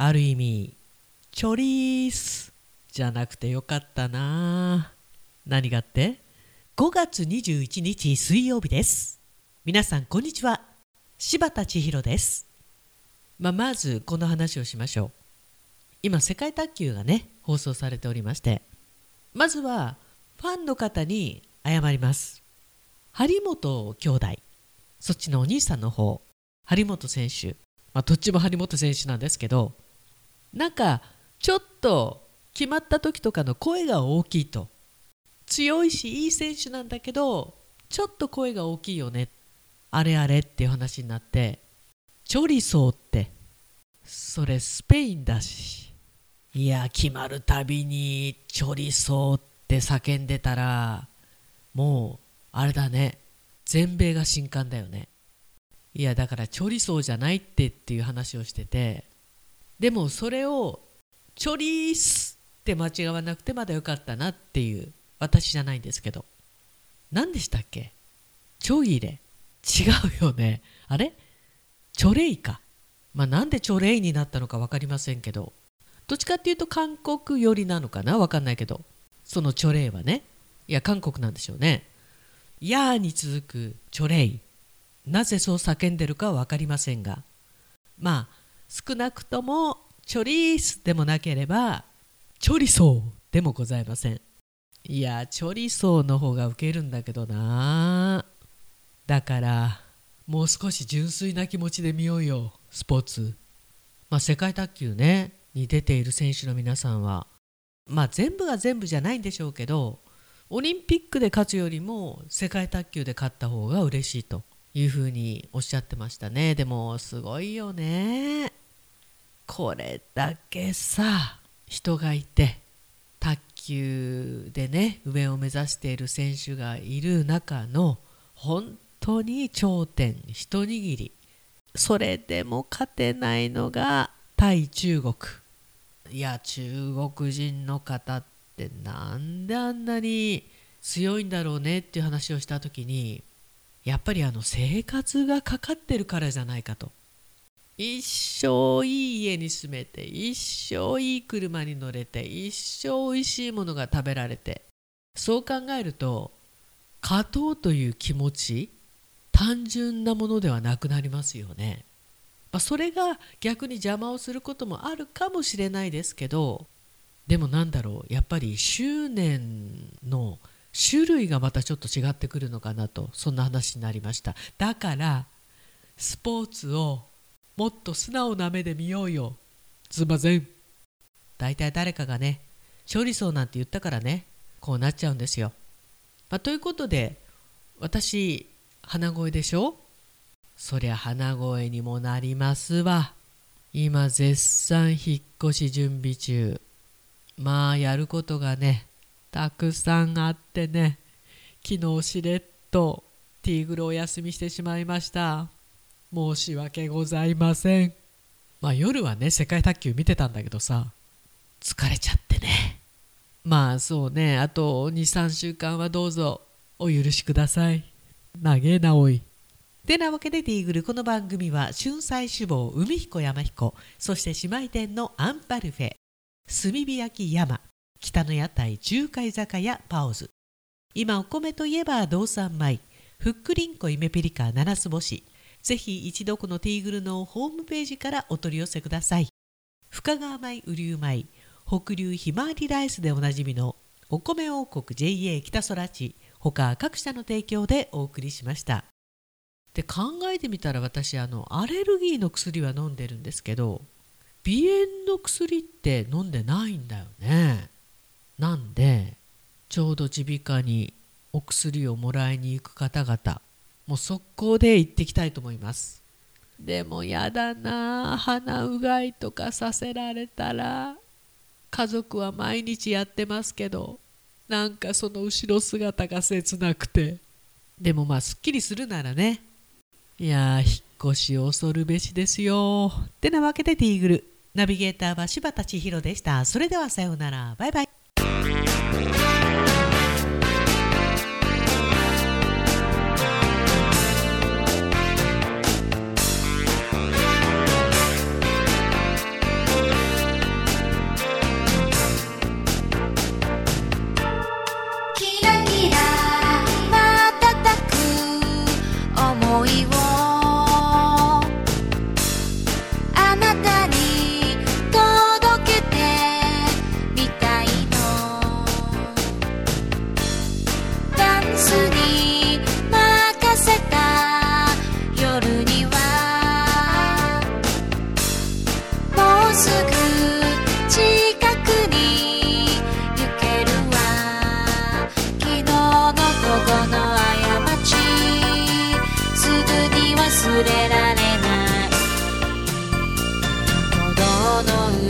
ある意味チョリースじゃなくてよかったな。何がって？ 5 月21日水曜日です。皆さんこんにちは。柴田千尋です。まずこの話をしましょう。今世界卓球がね放送されておりまして、まずはファンの方に謝ります。張本兄弟、そっちのお兄さんの方、張本選手、どっちも張本選手なんですけど、なんかちょっと決まった時とかの声が大きいと。強いしいい選手なんだけどちょっと声が大きいよね、あれあれっていう話になって、チョリソーってそれスペインだし、いや決まるたびにチョリソーって叫んでたらもうあれだね、全米が震撼だよね。いやだからチョリソーじゃないっていう話をしてて、でもそれをチョリースって間違わなくてまだよかったなっていう、私じゃないんですけど、何でしたっけ？チョイレ、違うよね。あれチョレイか。なんでチョレイになったのか分かりませんけど、どっちかっていうと韓国寄りなのかな、分かんないけど、そのチョレイはね、いや韓国なんでしょうね。ヤーに続くチョレイ、なぜそう叫んでるかは分かりませんが、少なくともチョリースでもなければチョリソーでもございません。いやチョリソーの方がウケるんだけどな。だからもう少し純粋な気持ちで見ようよスポーツ。世界卓球ねに出ている選手の皆さんは全部が全部じゃないんでしょうけど、オリンピックで勝つよりも世界卓球で勝った方が嬉しいというふうにおっしゃってましたね。でもすごいよね、これだけさ人がいて、卓球でね上を目指している選手がいる中の本当に頂点一握り、それでも勝てないのが対中国。いや中国人の方ってなんであんなに強いんだろうねっていう話をした時に、やっぱり生活がかかってるからじゃないかと。一生いい家に住めて、一生いい車に乗れて、一生おいしいものが食べられて、そう考えると勝とうという気持ち、単純なものではなくなりますよね。それが逆に邪魔をすることもあるかもしれないですけど、でもやっぱり執念の種類がまたちょっと違ってくるのかなと、そんな話になりました。だからスポーツをもっと素直な目で見ようよ。すいません。だいたい誰かがねチョリソーなんて言ったからねこうなっちゃうんですよ。ということで私鼻声でしょ。そりゃ鼻声にもなりますわ。今絶賛引っ越し準備中。やることがねたくさんあってね、昨日しれっとティーグルお休みしてしまいました。申し訳ございません。夜はね世界卓球見てたんだけどさ、疲れちゃってね。そうね、あと 2,3 週間はどうぞお許しください。長えなおい。てなわけでティーグル、この番組は春菜志望海彦山彦、そして姉妹店のアンパルフェ、炭火焼き山、北の屋台中海酒屋パオズ、今お米といえば道産米、ふっくりんこイメピリカ七つ星、ぜひ一度このティーグルのホームページからお取り寄せください。深川米雨竜米、北流ひまわりライスでおなじみのお米王国 JA 北空地、他各社の提供でお送りしました。で考えてみたら、私アレルギーの薬は飲んでるんですけど、鼻炎の薬って飲んでないんだよね。なんでちょうど耳鼻科にお薬をもらいに行く方々、もう速攻で行ってきたいと思います。でもやだな、鼻うがいとかさせられたら。家族は毎日やってますけど、なんかその後ろ姿が切なくて。でもすっきりするならね。いや引っ越し恐るべしですよ。ってなわけでティーグル、ナビゲーターは柴田千尋でした。それではさようなら、バイバイ。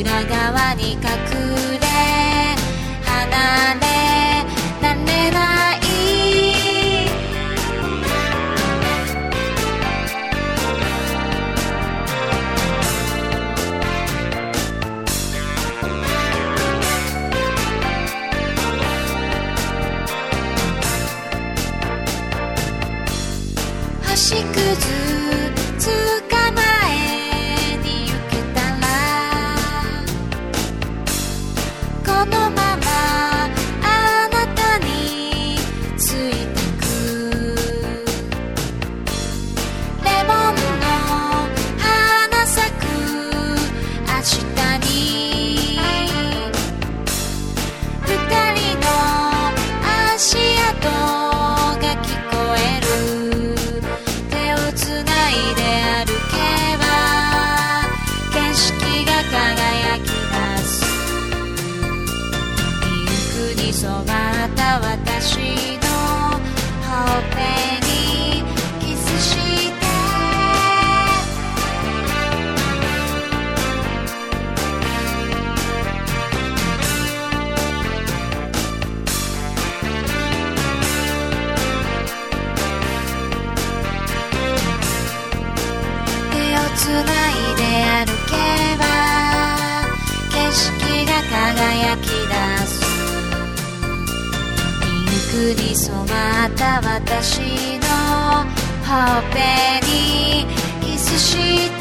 裏側に隠れ離れられない星屑捕まえに行けたらこのままあなたについてくレモンの花咲く明日に二人の足跡が聞こえる手をつないで歩けば景色が輝き出すピンクに染まった私のほっぺにキスして手をつないで歩けば景色が輝き出すピンクに染まった私のほっぺにキスして